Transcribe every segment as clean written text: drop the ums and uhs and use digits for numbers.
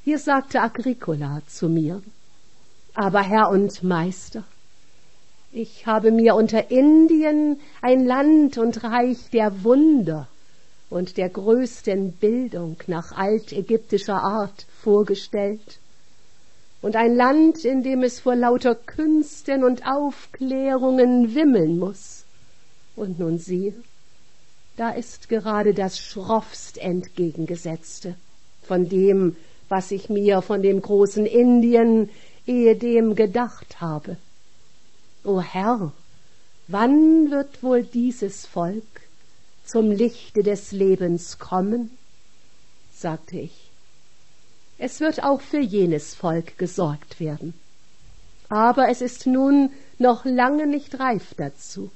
Hier sagte Agricola zu mir: »Aber Herr und Meister, ich habe mir unter Indien ein Land und Reich der Wunder und der größten Bildung nach altägyptischer Art vorgestellt, und ein Land, in dem es vor lauter Künsten und Aufklärungen wimmeln muß. Und nun siehe, da ist gerade das schroffst Entgegengesetzte von dem, was ich mir von dem großen Indien ehedem gedacht habe. O Herr, wann wird wohl dieses Volk zum Lichte des Lebens kommen?« sagte ich. »Es wird auch für jenes Volk gesorgt werden. Aber es ist nun noch lange nicht reif dazu.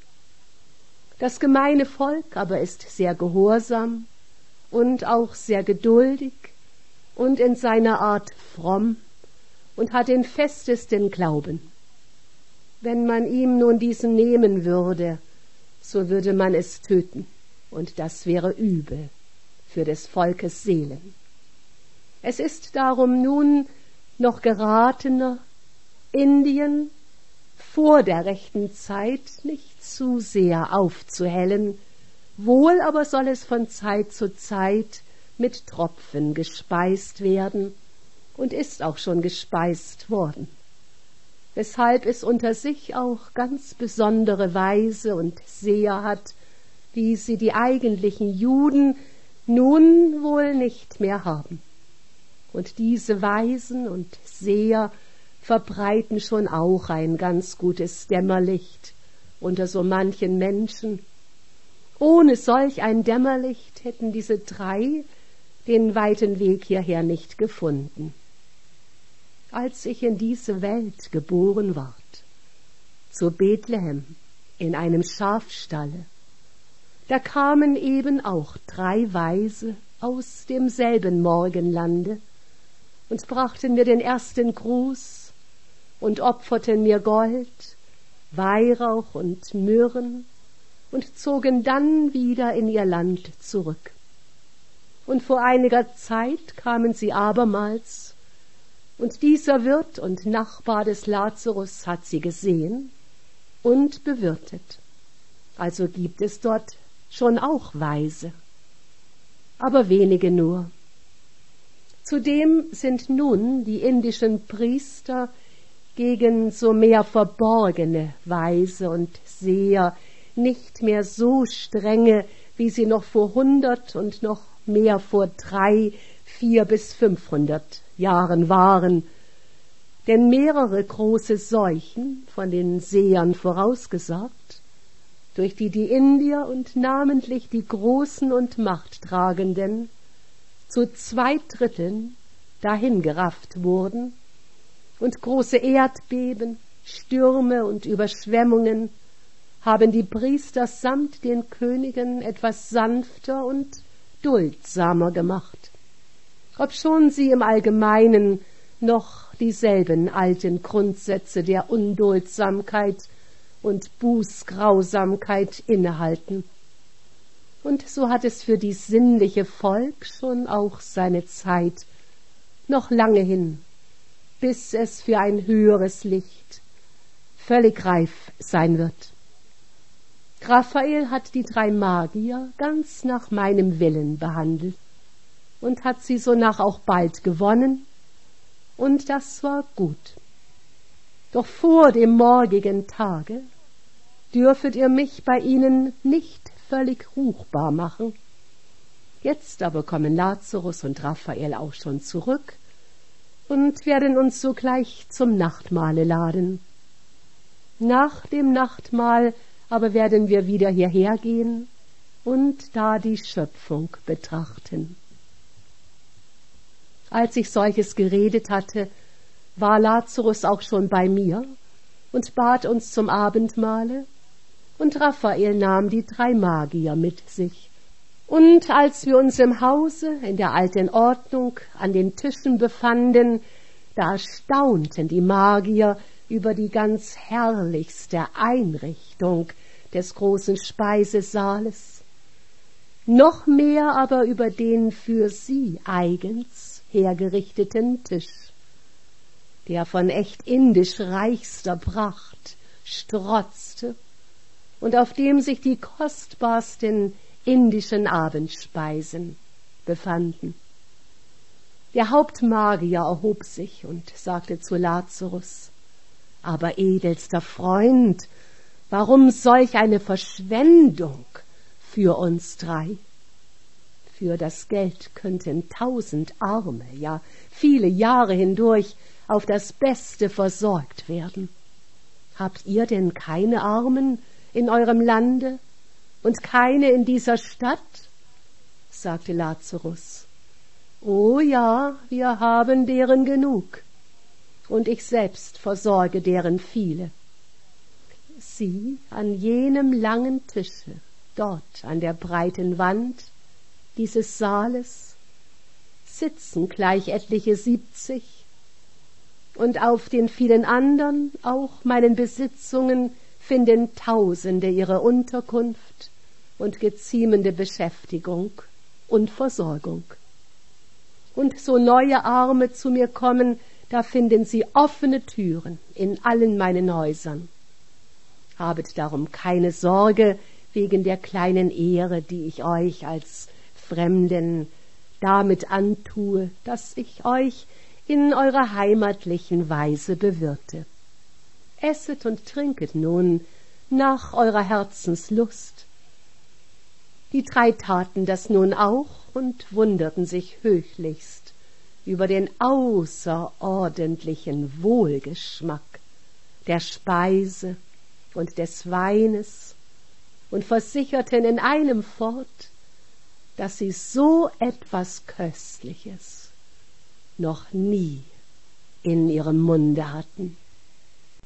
Das gemeine Volk aber ist sehr gehorsam und auch sehr geduldig und in seiner Art fromm und hat den festesten Glauben. Wenn man ihm nun diesen nehmen würde, so würde man es töten, und das wäre übel für des Volkes Seelen. Es ist darum nun noch geratener, Indien vor der rechten Zeit nicht zu sehr aufzuhellen, wohl aber soll es von Zeit zu Zeit mit Tropfen gespeist werden und ist auch schon gespeist worden, weshalb es unter sich auch ganz besondere Weise und Seher hat, wie sie die eigentlichen Juden nun wohl nicht mehr haben. Und diese Weisen und Seher verbreiten schon auch ein ganz gutes Dämmerlicht unter so manchen Menschen. Ohne solch ein Dämmerlicht hätten diese drei den weiten Weg hierher nicht gefunden. Als ich in diese Welt geboren ward, zu Bethlehem in einem Schafstalle, da kamen eben auch drei Weise aus demselben Morgenlande und brachten mir den ersten Gruß und opferten mir Gold, Weihrauch und Myrrhen und zogen dann wieder in ihr Land zurück. Und vor einiger Zeit kamen sie abermals, und dieser Wirt und Nachbar des Lazarus hat sie gesehen und bewirtet. Also gibt es dort schon auch Weise, aber wenige nur. Zudem sind nun die indischen Priester gegen so mehr verborgene Weise und Seher nicht mehr so strenge, wie sie noch vor 100 und noch mehr vor 300, 400 bis 500 Jahren waren, denn mehrere große Seuchen von den Sehern vorausgesagt, durch die die Indier und namentlich die Großen und Machttragenden zu 2/3 dahingerafft wurden, und große Erdbeben, Stürme und Überschwemmungen haben die Priester samt den Königen etwas sanfter und duldsamer gemacht, obschon sie im Allgemeinen noch dieselben alten Grundsätze der Unduldsamkeit und Bußgrausamkeit innehalten. Und so hat es für die sinnliche Volk schon auch seine Zeit, noch lange hin, bis es für ein höheres Licht völlig reif sein wird. Raphael hat die 3 Magier ganz nach meinem Willen behandelt und hat sie sonach auch bald gewonnen, und das war gut. Doch vor dem morgigen Tage dürfet ihr mich bei ihnen nicht völlig ruchbar machen. Jetzt aber kommen Lazarus und Raphael auch schon zurück und werden uns sogleich zum Nachtmahle laden. Nach dem Nachtmahl aber werden wir wieder hierher gehen und da die Schöpfung betrachten. Als ich solches geredet hatte, war Lazarus auch schon bei mir und bat uns zum Abendmahle, und Raphael nahm die 3 Magier mit sich. Und als wir uns im Hause in der alten Ordnung an den Tischen befanden, da staunten die Magier über die ganz herrlichste Einrichtung des großen Speisesaales, noch mehr aber über den für sie eigens hergerichteten Tisch, der von echt indisch reichster Pracht strotzte und auf dem sich die kostbarsten indischen Abendspeisen befanden. Der Hauptmagier erhob sich und sagte zu Lazarus: »Aber edelster Freund, warum solch eine Verschwendung für uns drei? Für das Geld könnten 1000 Arme, ja viele Jahre hindurch auf das Beste versorgt werden. Habt ihr denn keine Armen in eurem Lande und keine in dieser Stadt?« sagte Lazarus. »Oh ja, wir haben deren genug, und ich selbst versorge deren viele. Sieh, an jenem langen Tische, dort an der breiten Wand dieses Saales, sitzen gleich etliche 70, und auf den vielen andern, auch meinen Besitzungen, finden Tausende ihre Unterkunft und geziemende Beschäftigung und Versorgung. Und so neue Arme zu mir kommen, da finden sie offene Türen in allen meinen Häusern. Habet darum keine Sorge wegen der kleinen Ehre, die ich euch als Fremden damit antue, dass ich euch in eurer heimatlichen Weise bewirte. Esset und trinket nun nach eurer Herzenslust.« Die 3 taten das nun auch und wunderten sich höchlichst über den außerordentlichen Wohlgeschmack der Speise und des Weines und versicherten in einem fort, dass sie so etwas Köstliches noch nie in ihrem Munde hatten.